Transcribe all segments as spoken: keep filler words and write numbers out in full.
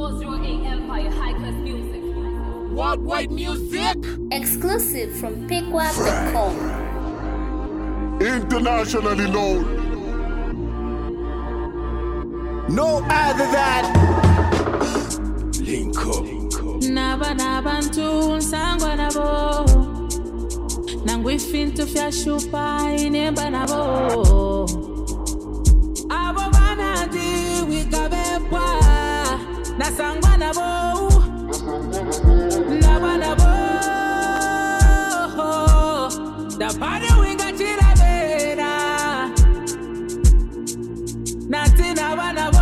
four oh eight Empire, high class music. Worldwide music. Exclusive from Pickwap dot com. Internationally known. No other than Link up. Naba nabantu sangwa nabo Nangwifintu fya shupa inemba nabo Abo banadi wikabepwa Nasangwa nabo Naba nabo Da body winga chira bera Nati naba nabo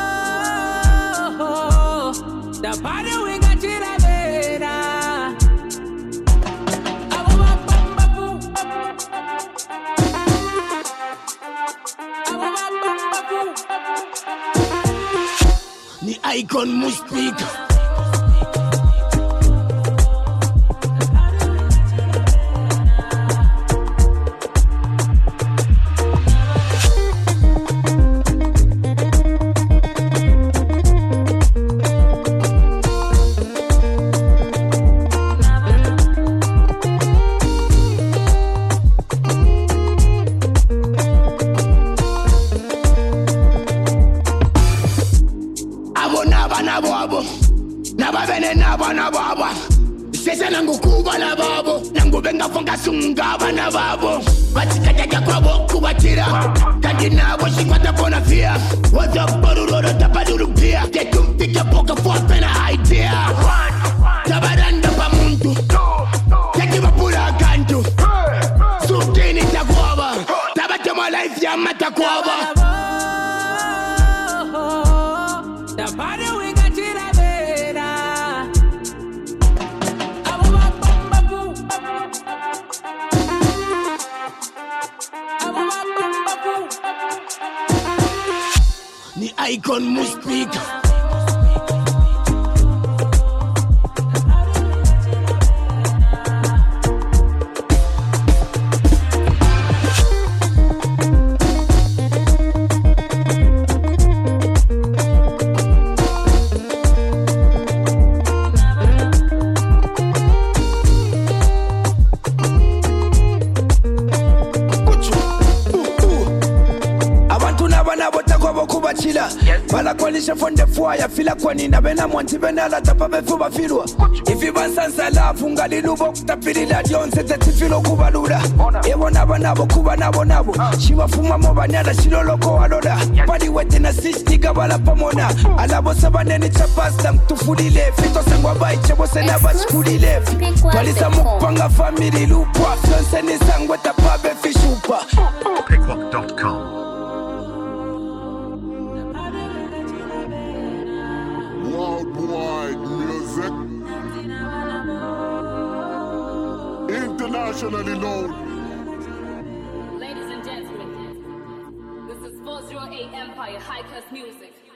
Da body winga chira bera Ni icon muspika. Nabo nabavene nabo nabo sese nangukuba nabo nangubenga fonga sunga nabo batikajaja kwabo kubatira kandi nabo shikwata kona fia waza baruroro tapaduru pia tetumpika poka for pena idea tabaranda pa muntu tekiba pura kantu sukini takwaba tabatema life ya matakwaba Tabari Ni icon muspika. Kubachila bala kwanisha fonde fwaya fila kwanina bena mwanti bena la tapa befuba filwa ifi bansansa la funga lilubo kutapili la dionse tetifilo kubalula ewo nabo nabo kuba nabo nabo shiwa fuma mo banyala shiloloko waloda bali wete na sistiga bala pamona alabo sabaneni chapasta mtufulile fito sangwa bai chebo sena baskulile twalisa mukpanga family lupwa fyonse ni sangwa tapabe fishupa Pickwap dot com. Worldwide music. Internationally known. Ladies and gentlemen, this is four oh eight Empire, high class music.